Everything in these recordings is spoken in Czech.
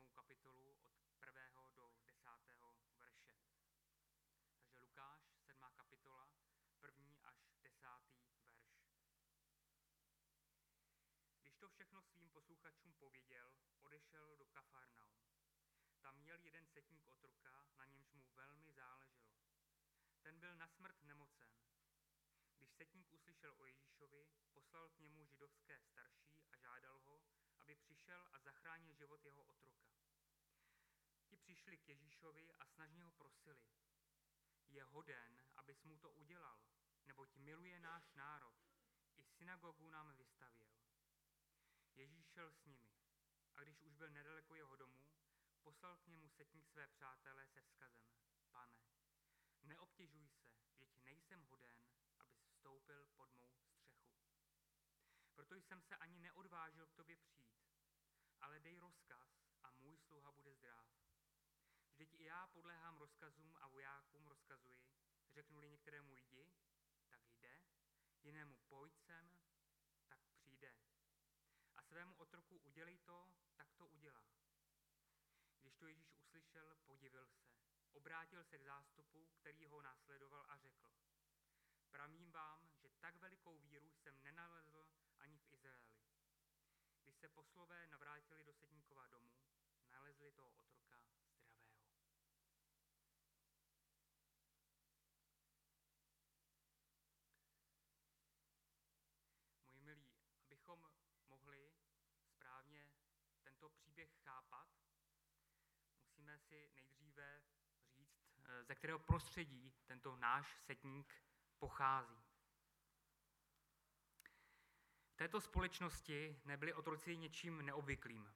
kapitolu od 1. do 10. verše. Takže Lukáš, 7. kapitola, 1. až 10. verš. Když to všechno svým posluchačům pověděl, odešel do Kafarnaum. Tam měl jeden setník otroka, na němž mu velmi záleželo. Ten byl na smrt nemocen. Když setník uslyšel o Ježíšovi, poslal k němu židovské starší a žádal ho, aby přišel a zachránil život jeho otroka. Ti přišli k Ježíšovi a snažně ho prosili. Je hoden, abys mu to udělal, neboť miluje náš národ. I synagogu nám vystavěl. Ježíš šel s nimi a když už byl nedaleko jeho domu, poslal k němu setník své přátelé se vzkazem. Pane, neobtěžuj se, vždyť nejsem hoden, abys vstoupil pod mou střechu. Proto jsem se ani neodvážil k tobě přijít, ale dej rozkaz a můj sluha bude zdráv. Vždyť i já podléhám rozkazům a vojákům rozkazuji, řeknu-li některému jdi, tak jde, jinému pojď sem, tak přijde. A svému otroku udělej to, tak to udělá. Když to Ježíš uslyšel, podivil se. Obrátil se k zástupu, který ho následoval a řekl. Pravím vám, že tak velikou víru jsem nenalezl ani v Izraeli. Když se poslové navrátili do setníkova domu, nalezli toho otroka zdravého. Moji milí, abychom mohli správně tento příběh chápat, musíme si nejdříve říct, ze kterého prostředí tento náš setník pochází. V této společnosti nebyli otroci něčím neobvyklým.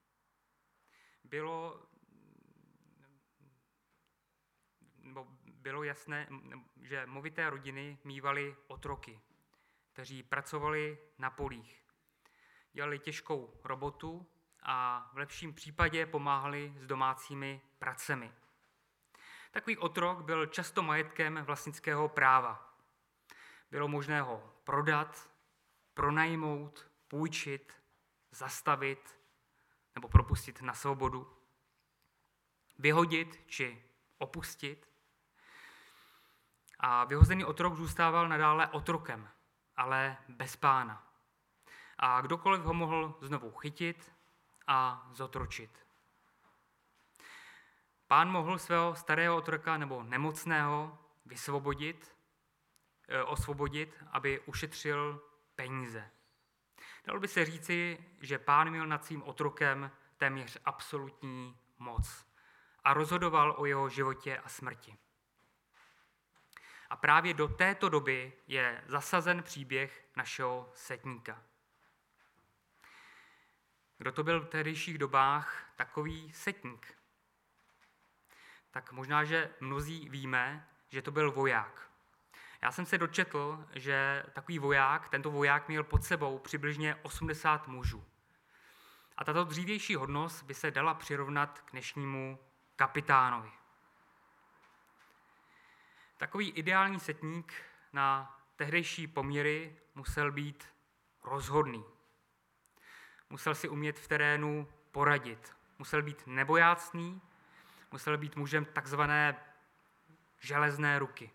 Bylo jasné, že movité rodiny mívaly otroky, kteří pracovali na polích. Dělali těžkou robotu a v lepším případě pomáhali s domácími pracemi. Takový otrok byl často majetkem vlastnického práva. Bylo možné ho prodat, pronajmout, půjčit, zastavit nebo propustit na svobodu, vyhodit či opustit. A vyhozený otrok zůstával nadále otrokem, ale bez pána. A kdokoliv ho mohl znovu chytit a zotročit. Pán mohl svého starého otroka nebo nemocného osvobodit, aby ušetřil peníze. Dalo by se říci, že pán měl nad svým otrokem téměř absolutní moc a rozhodoval o jeho životě a smrti. A právě do této doby je zasazen příběh našeho setníka. Kdo to byl v tehdejších dobách takový setník? Tak možná, že mnozí víme, že to byl voják. Já jsem se dočetl, že tento voják měl pod sebou přibližně 80 mužů. A tato dřívější hodnost by se dala přirovnat k dnešnímu kapitánovi. Takový ideální setník na tehdejší poměry musel být rozhodný. Musel si umět v terénu poradit. Musel být nebojácný, musel být mužem takzvané železné ruky.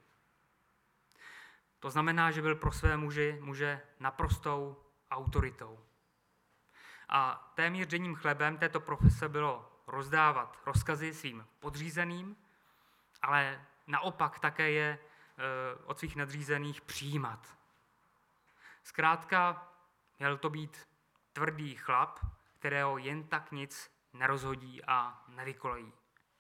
To znamená, že byl pro své muže naprostou autoritou. A téměř denním chlebem této profese bylo rozdávat rozkazy svým podřízeným, ale naopak také je od svých nadřízených přijímat. Zkrátka měl to být tvrdý chlap, kterého jen tak nic nerozhodí a nevykolejí.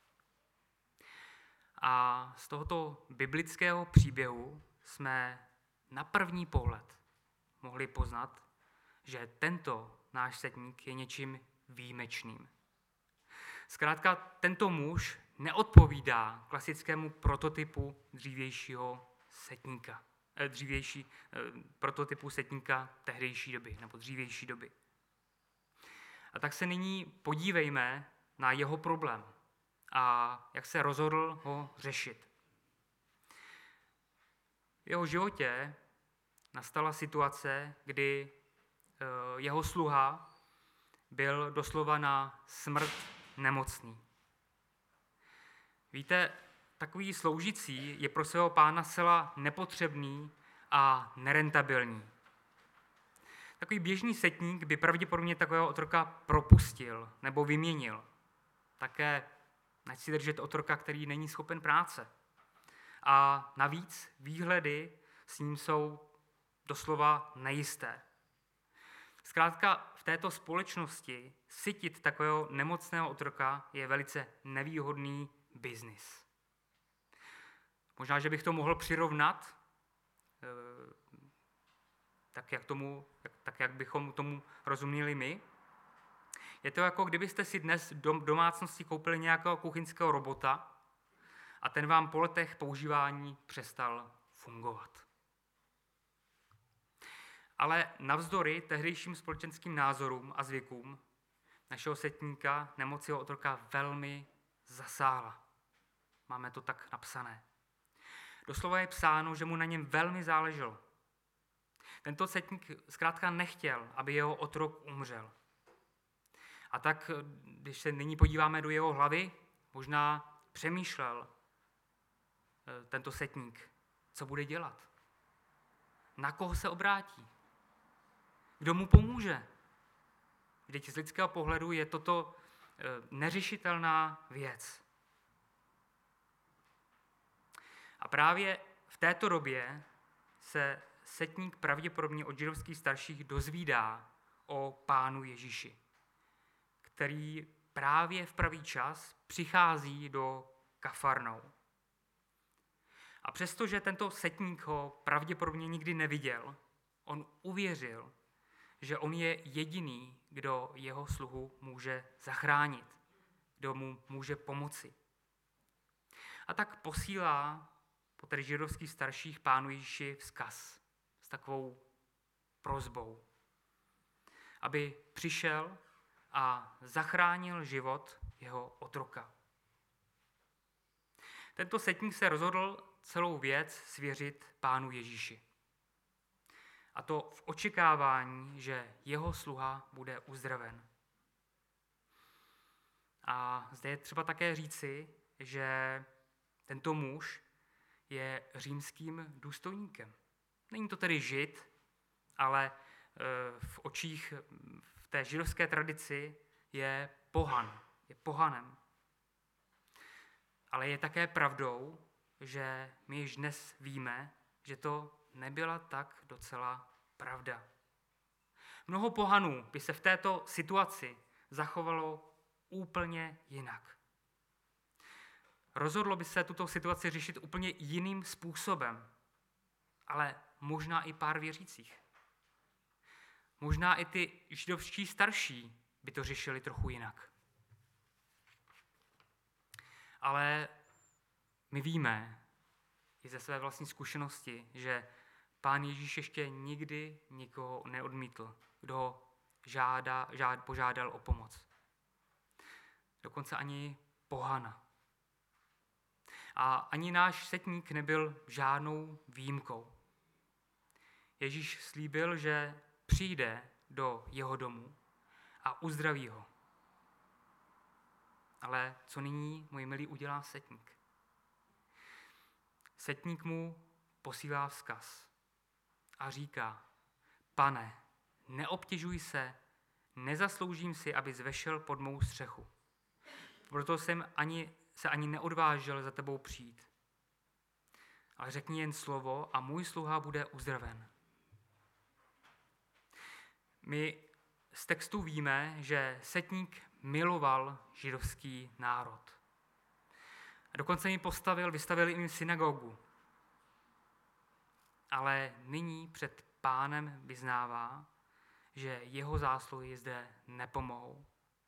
A z tohoto biblického příběhu jsme na první pohled mohli poznat, že tento náš setník je něčím výjimečným. Zkrátka tento muž neodpovídá klasickému prototypu prototypu setníka tehdejší doby nebo dřívější doby. A tak se nyní podívejme na jeho problém a jak se rozhodl ho řešit. V jeho životě nastala situace, kdy jeho sluha byl doslova na smrt nemocný. Víte, takový sloužící je pro svého pána zcela nepotřebný a nerentabilní. Takový běžný setník by pravděpodobně takového otroka propustil nebo vyměnil. Také nechci držet otroka, který není schopen práce. A navíc výhledy s ním jsou doslova nejisté. Zkrátka v této společnosti sytit takového nemocného otroka je velice nevýhodný biznis. Možná, že bych to mohl přirovnat, tak jak bychom tomu rozuměli my. Je to jako kdybyste si dnes v domácnosti koupili nějakého kuchyňského robota a ten vám po letech používání přestal fungovat. Ale navzdory tehdejším společenským názorům a zvykům našeho setníka nemoc jeho otroka velmi zasáhla. Máme to tak napsané. Doslova je psáno, že mu na něm velmi záleželo. Tento setník zkrátka nechtěl, aby jeho otrok umřel. A tak, když se nyní podíváme do jeho hlavy, možná přemýšlel tento setník, co bude dělat. Na koho se obrátí? Kdo mu pomůže? Vždyť z lidského pohledu je toto neřešitelná věc. A právě v této době se setník pravděpodobně od židovských starších dozvídá o Pánu Ježíši, který právě v pravý čas přichází do Kafarnaum. A přestože tento setník ho pravděpodobně nikdy neviděl, on uvěřil, že on je jediný, kdo jeho sluhu může zachránit, kdo mu může pomoci. A tak posílá po tedy židovských starších Pánu Ježíši vzkaz s takovou prosbou, aby přišel a zachránil život jeho otroka. Tento setník se rozhodl celou věc svěřit Pánu Ježíši. A to v očekávání, že jeho sluha bude uzdraven. A zde je třeba také říci, že tento muž je římským důstojníkem. Není to tedy žid, ale v očích v té židovské tradici je pohan, je pohanem. Ale je také pravdou, že my již dnes víme, že to nebyla tak docela pravda. Mnoho pohanů by se v této situaci zachovalo úplně jinak. Rozhodlo by se tuto situaci řešit úplně jiným způsobem, ale možná i pár věřících. Možná i ty židovští starší by to řešili trochu jinak. Ale my víme i ze své vlastní zkušenosti, že Pán Ježíš ještě nikdy nikoho neodmítl, kdo ho požádal o pomoc. Dokonce ani pohana. A ani náš setník nebyl žádnou výjimkou. Ježíš slíbil, že přijde do jeho domu a uzdraví ho. Ale co nyní, můj milý, udělá setník? Setník mu posílá vzkaz a říká: Pane, neobtěžuj se, nezasloužím si, abys vešel pod mou střechu. Proto jsem se ani neodvážil za tebou přijít. Ale řekni jen slovo a můj sluha bude uzdraven. My z textu víme, že setník miloval židovský národ. A dokonce jim vystavil jim synagogu. Ale nyní před Pánem vyznává, že jeho zásluhy zde nepomohou.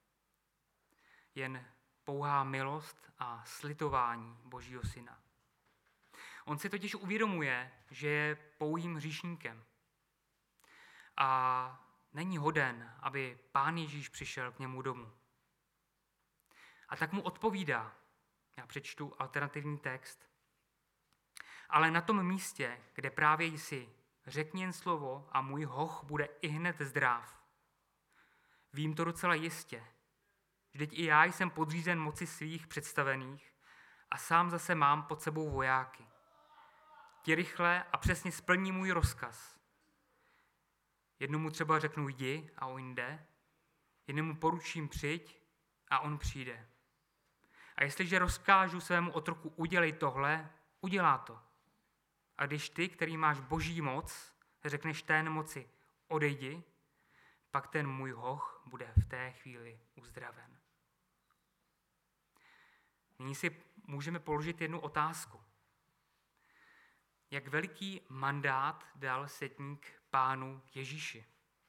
Jen pouhá milost a slitování Božího syna. On si totiž uvědomuje, že je pouhým hříšníkem. A není hoden, aby Pán Ježíš přišel k němu domů. A tak mu odpovídá. Já přečtu alternativní text. Ale na tom místě, kde právě jsi, řekni jen slovo a můj hoch bude ihned zdrav. Vím to docela jistě. Vždyť i já jsem podřízen moci svých představených a sám zase mám pod sebou vojáky. Ti rychle a přesně splní můj rozkaz. Jednomu třeba řeknu jdi a on jde, jednomu poručím přijď a on přijde. A jestliže rozkážu svému otroku udělej tohle, udělá to. A když ty, který máš boží moc, řekneš té nemoci odejdi, pak ten můj hoch bude v té chvíli uzdraven. Nyní si můžeme položit jednu otázku. Jak veliký mandát dal setník Pánu Ježíši?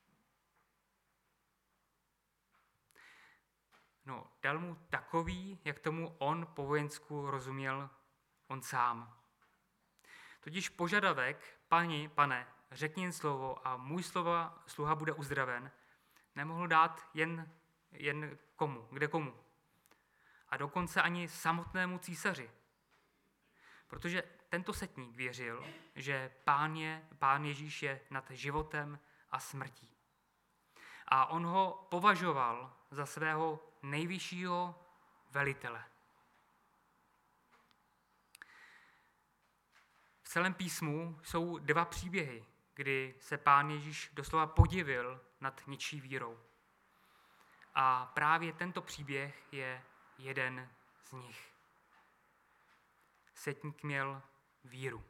No, dal mu takový, jak tomu on po vojensku rozuměl on sám. Totiž požadavek, pane, řekni jen slovo a můj sluha bude uzdraven, nemohl dát jen komu, kde komu. A dokonce ani samotnému císaři. Protože tento setník věřil, že Pán Ježíš je nad životem a smrtí. A on ho považoval za svého nejvyššího velitele. V celém písmu jsou 2 příběhy, kdy se Pán Ježíš doslova podivil nad něčí vírou. A právě tento příběh je jeden z nich. Setník měl víru.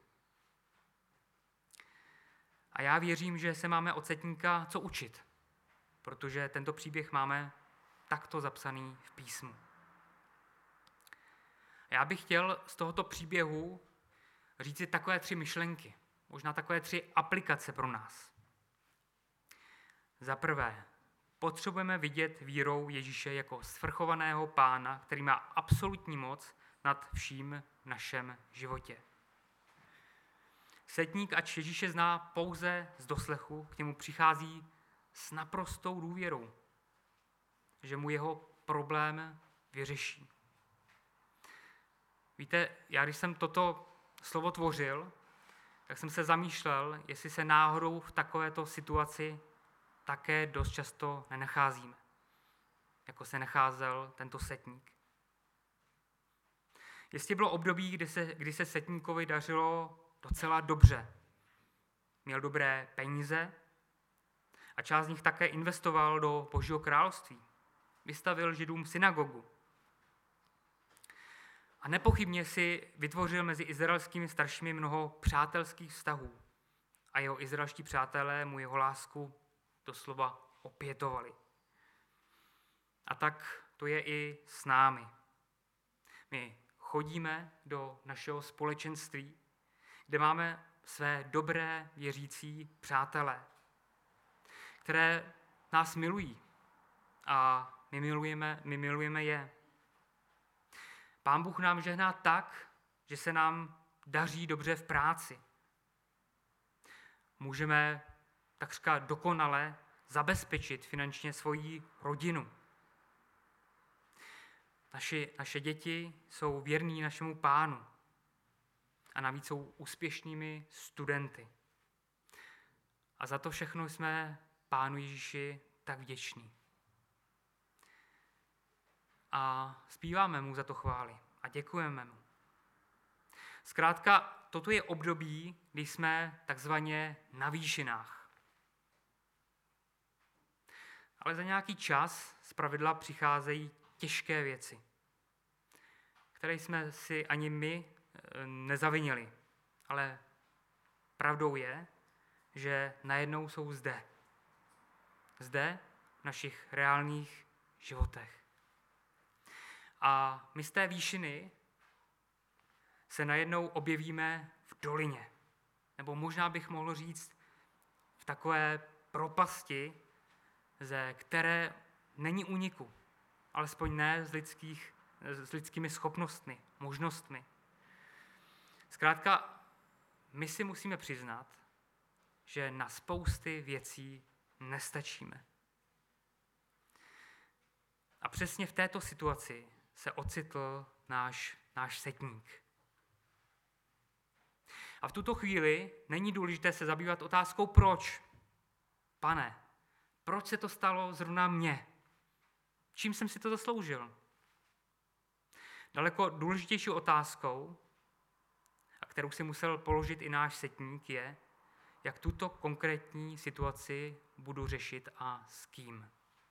A já věřím, že se máme od setníka co učit, protože tento příběh máme takto zapsaný v písmu. Já bych chtěl z tohoto příběhu říci takové 3 myšlenky, možná takové 3 aplikace pro nás. Za prvé, potřebujeme vidět vírou Ježíše jako svrchovaného Pána, který má absolutní moc nad vším v našem životě. Setník, ač Ježíše zná pouze z doslechu, k němu přichází s naprostou důvěrou, že mu jeho problém vyřeší. Víte, já když jsem toto slovo tvořil, tak jsem se zamýšlel, jestli se náhodou v takovéto situaci také dost často nenacházíme, jako se nacházel tento setník. Jestli bylo období, kdy se setníkovi dařilo docela dobře. Měl dobré peníze a část z nich také investoval do Božího království. Vystavil Židům synagogu. A nepochybně si vytvořil mezi izraelskými staršími mnoho přátelských vztahů. A jeho izraelští přátelé mu jeho lásku doslova opětovali. A tak to je i s námi. My chodíme do našeho společenství, kde máme své dobré věřící přátelé, které nás milují a my milujeme je. Pán Bůh nám žehná tak, že se nám daří dobře v práci. Můžeme takřka dokonale zabezpečit finančně svoji rodinu. Naše děti jsou věrní našemu Pánu a navíc jsou úspěšnými studenty. A za to všechno jsme Pánu Ježíši tak vděční. A zpíváme mu za to chvály a děkujeme mu. Zkrátka, toto je období, kdy jsme takzvaně na výšinách. Ale za nějaký čas zpravidla přicházejí těžké věci, které jsme si ani my nezavinili. Ale pravdou je, že najednou jsou zde. Zde v našich reálných životech. A my z té výšiny se najednou objevíme v dolině. Nebo možná bych mohl říct v takové propasti, ze které není úniku, alespoň ne s lidskými schopnostmi, možnostmi. Zkrátka, my si musíme přiznat, že na spousty věcí nestačíme. A přesně v této situaci se ocitl náš setník. A v tuto chvíli není důležité se zabývat otázkou proč. Pane, proč se to stalo zrovna mně? Čím jsem si to zasloužil? Daleko důležitější otázkou, a kterou si musel položit i náš setník, je, jak tuto konkrétní situaci budu řešit a s kým.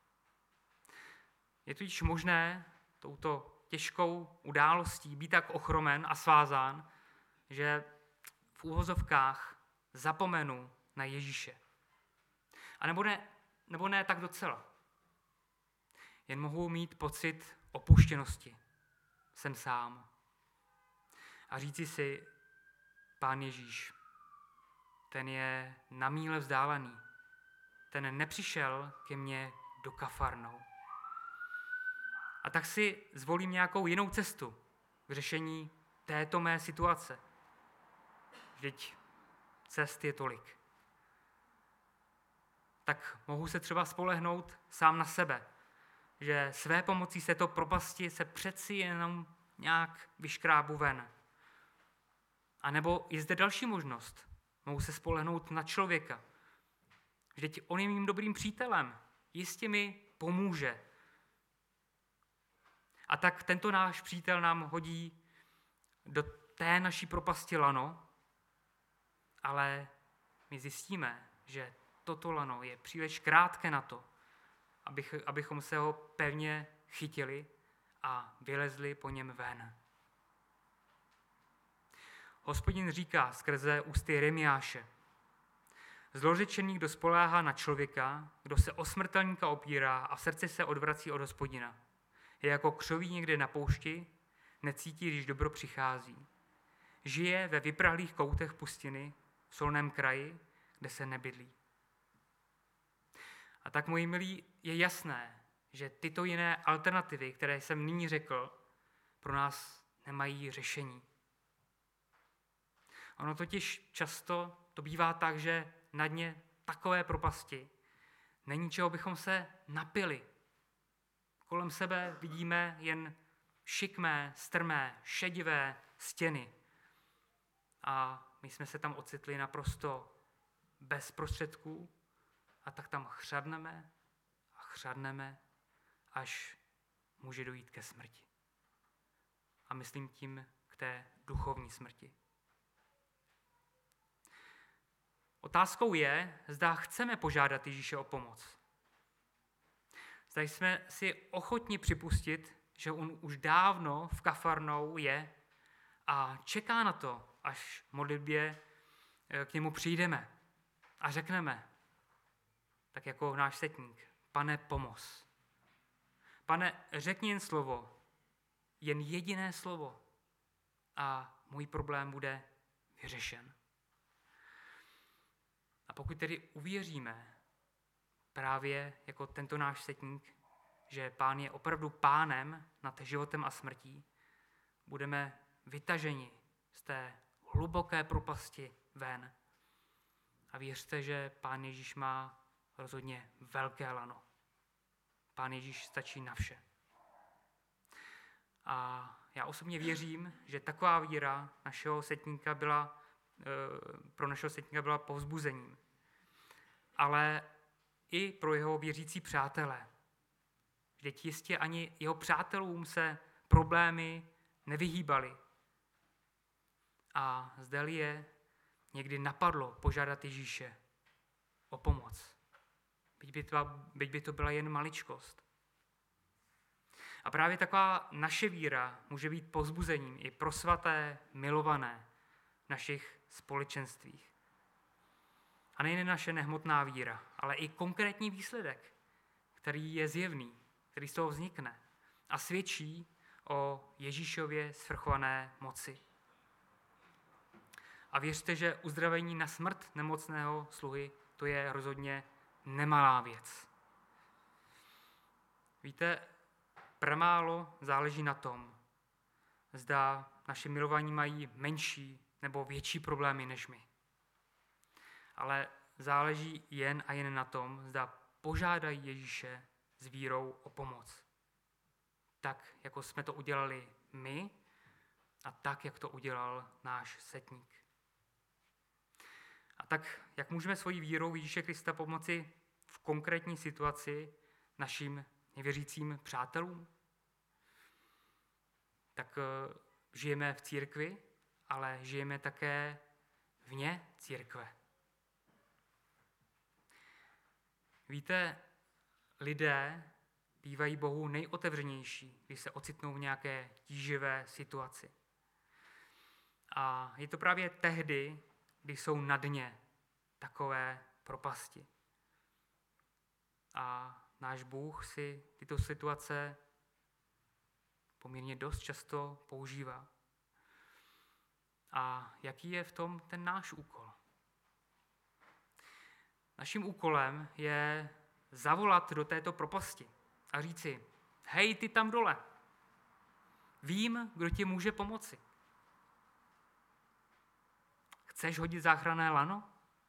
Je totiž možné touto těžkou událostí být tak ochromen a svázán, že v úvozovkách zapomenu na Ježíše. A nebo ne tak docela. Jen mohu mít pocit opuštěnosti. Jsem sám. A říci si, Pán Ježíš, ten je na míle vzdálený. Ten nepřišel ke mně do Kafarnou. A tak si zvolím nějakou jinou cestu k řešení této mé situace. Vždyť cest je tolik. Tak mohu se třeba spolehnout sám na sebe, že své pomocí z této propasti se přeci jenom nějak vyškrábu ven. A nebo je zde další možnost. Mohu se spolehnout na člověka. Vždyť on je mým dobrým přítelem. Jistě mi pomůže. A tak tento náš přítel nám hodí do té naší propasti lano, ale my zjistíme, že toto lano je příliš krátké na to, abychom se ho pevně chytili a vylezli po něm ven. Hospodin říká skrze ústy Jeremiáše: zlořečený, kdo spoléhá na člověka, kdo se o smrtelníka opírá a v srdci se odvrací od Hospodina. Je jako křoví někde na poušti, necítí, když dobro přichází. Žije ve vyprahlých koutech pustiny, v solném kraji, kde se nebydlí. A tak, moji milí, je jasné, že tyto jiné alternativy, které jsem nyní řekl, pro nás nemají řešení. Ono totiž často to bývá tak, že na dně takové propasti není čeho bychom se napili. Kolem sebe vidíme jen šikmé, strmé, šedivé stěny. A my jsme se tam ocitli naprosto bez prostředků a tak tam chřadneme, až může dojít ke smrti. A myslím tím k té duchovní smrti. Otázkou je, zda chceme požádat Ježíše o pomoc. Zda jsme si ochotni připustit, že on už dávno v Kafarnou je a čeká na to, až v modlitbě k němu přijdeme a řekneme, tak jako náš setník: Pane, pomoz. Pane, řekni jen slovo, jen jediné slovo a můj problém bude vyřešen. A pokud tedy uvěříme právě jako tento náš setník, že Pán je opravdu pánem nad životem a smrtí, budeme vytaženi z té hluboké propasti ven. A věřte, že Pán Ježíš má rozhodně velké lano. Pán Ježíš stačí na vše. A já osobně věřím, že taková víra našeho setníka pro našeho setníka byla povzbuzením. Ale i pro jeho věřící přátele. Vždyť jistě ani jeho přátelům se problémy nevyhýbaly. A zdali je někdy napadlo požádat Ježíše o pomoc. Byť by to byla jen maličkost. A právě taková naše víra může být povzbuzením i pro svaté, milované v našich společenstvích. A nejen naše nehmotná víra, ale i konkrétní výsledek, který je zjevný, který z toho vznikne a svědčí o Ježíšově svrchované moci. A věřte, že uzdravení na smrt nemocného sluhy, to je rozhodně nemalá věc. Víte, pramálo záleží na tom, zda naši milovaní mají menší nebo větší problémy než my. Ale záleží jen a jen na tom, zda požádají Ježíše s vírou o pomoc. Tak, jako jsme to udělali my a tak, jak to udělal náš setník. A tak, jak můžeme svojí vírou Ježíše Krista pomoci v konkrétní situaci našim nevěřícím přátelům? Tak žijeme v církvi, ale žijeme také vně církve. Víte, lidé bývají Bohu nejotevřenější, když se ocitnou v nějaké tíživé situaci. A je to právě tehdy, když jsou na dně takové propasti. A náš Bůh si tyto situace poměrně dost často používá. A jaký je v tom ten náš úkol? Naším úkolem je zavolat do této propasti a říci: hej, ty tam dole, vím, kdo ti může pomoci. Chceš hodit záchranné lano?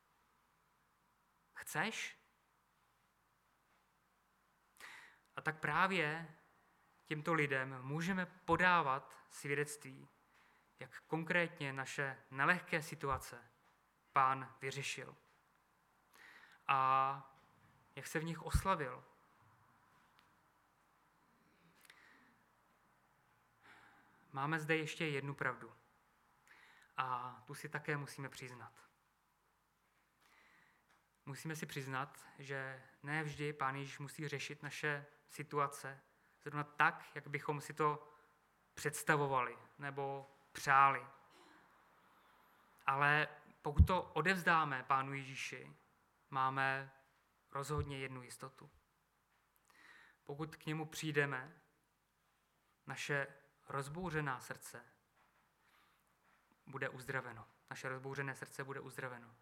Chceš? A tak právě těmto lidem můžeme podávat svědectví, jak konkrétně naše nelehké situace Pán vyřešil a jak se v nich oslavil. Máme zde ještě jednu pravdu a tu si také musíme přiznat. Musíme si přiznat, že ne vždy Pán Ježíš musí řešit naše situace zrovna tak, jak bychom si to představovali nebo přáli. Ale pokud to odevzdáme Pánu Ježíši, máme rozhodně jednu jistotu. Pokud k němu přijdeme, naše rozbouřená srdce bude uzdraveno. Naše rozbouřené srdce bude uzdraveno.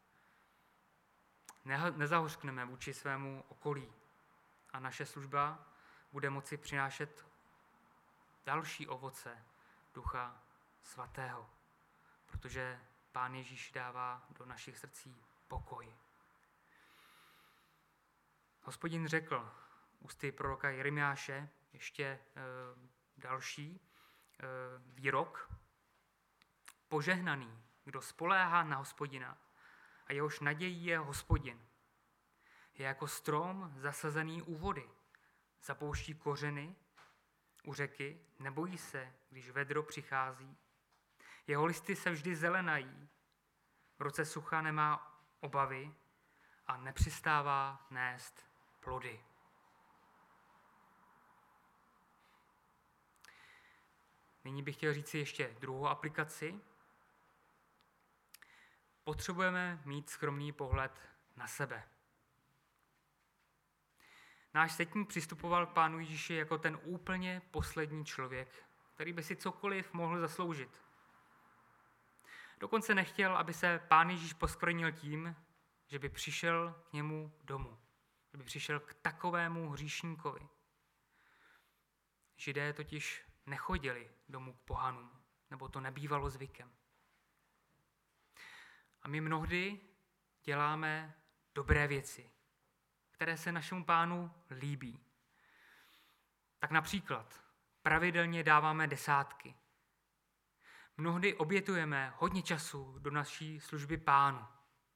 Nezahořkneme vůči svému okolí a naše služba bude moci přinášet další ovoce Ducha Svatého, protože Pán Ježíš dává do našich srdcí pokoj. Hospodin řekl ústy proroka Jeremiáše ještě další výrok: požehnaný, kdo spoléhá na Hospodina a jehož nadějí je Hospodin. Je jako strom zasazený u vody, zapouští kořeny u řeky, nebojí se, když vedro přichází. Jeho listy se vždy zelenají, v roce sucha nemá obavy a nepřestává nést plody. Nyní bych chtěl říct si ještě druhou aplikaci. Potřebujeme mít skromný pohled na sebe. Náš setník přistupoval k Pánu Ježíši jako ten úplně poslední člověk, který by si cokoliv mohl zasloužit. Dokonce nechtěl, aby se Pán Ježíš poskvrnil tím, že by přišel k němu domů, že by přišel k takovému hříšníkovi. Židé totiž nechodili domů k pohanům, nebo to nebývalo zvykem. A my mnohdy děláme dobré věci, které se našemu Pánu líbí. Tak například pravidelně dáváme desátky. Mnohdy obětujeme hodně času do naší služby Pánu.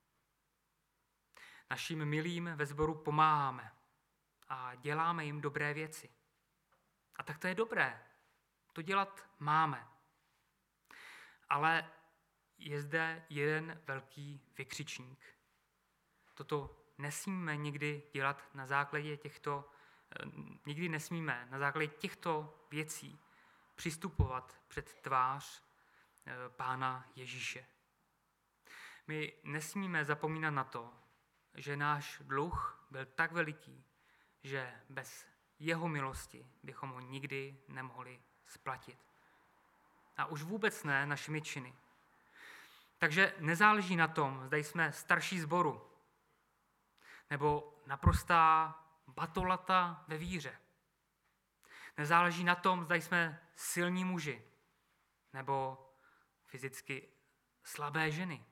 Našim milým ve sboru pomáháme a děláme jim dobré věci. A tak to je dobré. To dělat máme. Ale je zde jeden velký vykřičník. Toto nesmíme nikdy dělat na základě těchto věcí přistupovat před tvář Pána Ježíše. My nesmíme zapomínat na to, že náš dluh byl tak veliký, že bez jeho milosti bychom ho nikdy nemohli splatit. A už vůbec ne našimi činy. Takže nezáleží na tom, zda jsme starší sboru, nebo naprostá batolata ve víře. Nezáleží na tom, zda jsme silní muži, nebo fyzicky slabé ženy.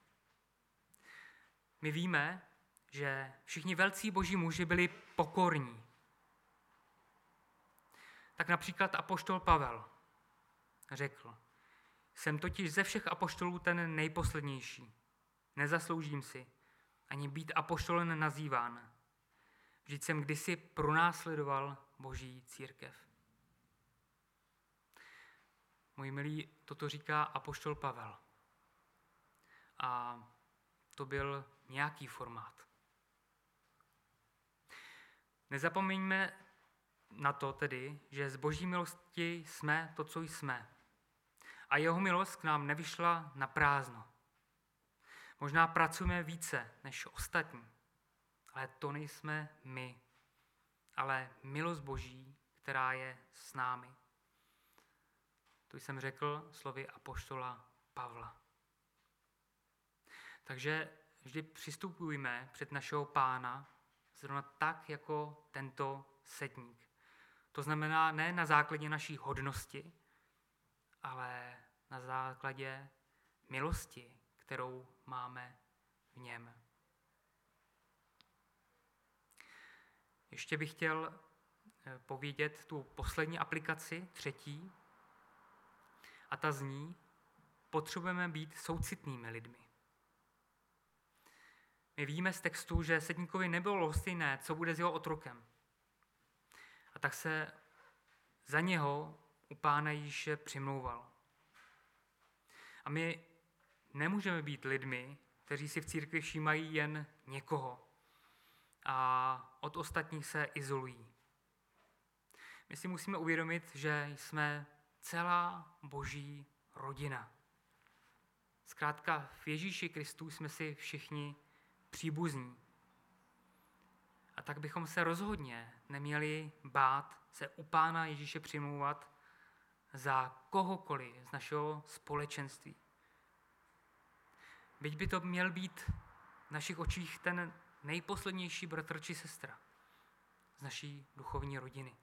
My víme, že všichni velcí boží muži byli pokorní. Tak například apoštol Pavel řekl: jsem totiž ze všech apoštolů ten nejposlednější. Nezasloužím si ani být apoštolem nazýván. Vždyť jsem kdysi pronásledoval Boží církev. Moji milí, toto říká apoštol Pavel. A to byl nějaký formát. Nezapomeňme na to tedy, že z Boží milosti jsme to, co jsme. A jeho milost k nám nevyšla na prázdno. Možná pracujeme více než ostatní, ale to nejsme my, ale milost Boží, která je s námi. To jsem řekl slovy apoštola Pavla. Takže vždy přistupujme před našeho Pána zrovna tak, jako tento setník. To znamená ne na základě naší hodnosti, ale na základě milosti, kterou máme v něm. Ještě bych chtěl povědět tu poslední aplikaci, třetí, a ta zní: potřebujeme být soucitnými lidmi. My víme z textu, že setníkovi nebylo lhostejné, co bude s jeho otrokem. A tak se za něho u Pána Ježíše přimlouval. A my nemůžeme být lidmi, kteří si v církvi všímají jen někoho a od ostatních se izolují. My si musíme uvědomit, že jsme celá Boží rodina. Zkrátka v Ježíši Kristu jsme si všichni příbuzní. A tak bychom se rozhodně neměli bát se u Pána Ježíše přimlouvat za kohokoliv z našeho společenství. Byť by to měl být v našich očích ten nejposlednější bratr či sestra z naší duchovní rodiny.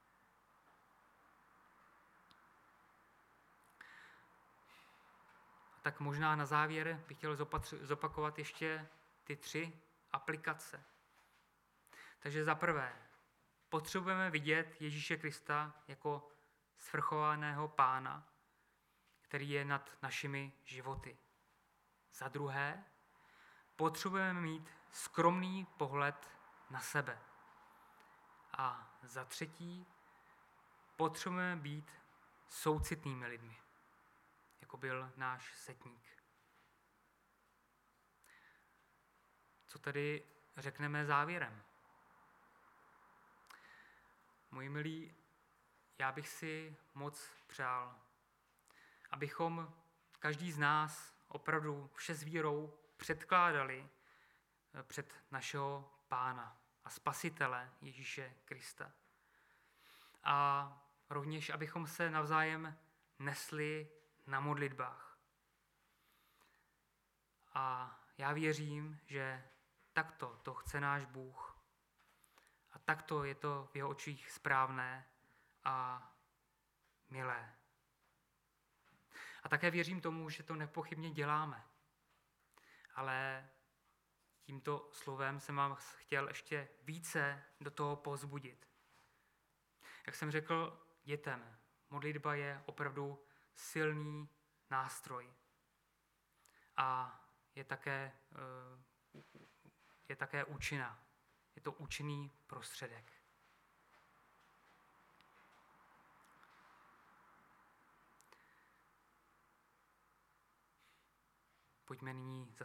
Tak možná na závěr bych chtěl zopakovat ještě ty 3 aplikace. Takže za prvé, potřebujeme vidět Ježíše Krista jako svrchovaného Pána, který je nad našimi životy. Za druhé, potřebujeme mít skromný pohled na sebe. A za třetí, potřebujeme být soucitnými lidmi, jako byl náš setník. Co tedy řekneme závěrem? Moji milí, já bych si moc přál, abychom každý z nás opravdu vše s vírou předkládali před našeho Pána a Spasitele Ježíše Krista. A rovněž, abychom se navzájem nesli na modlitbách. A já věřím, že takto to chce náš Bůh. A takto je to v jeho očích správné a milé. A také věřím tomu, že to nepochybně děláme. Ale tímto slovem jsem vám chtěl ještě více do toho povzbudit. Jak jsem řekl dětem, modlitba je opravdu silný nástroj. A je také účinná. Je to účinný prostředek. Pojďme nyní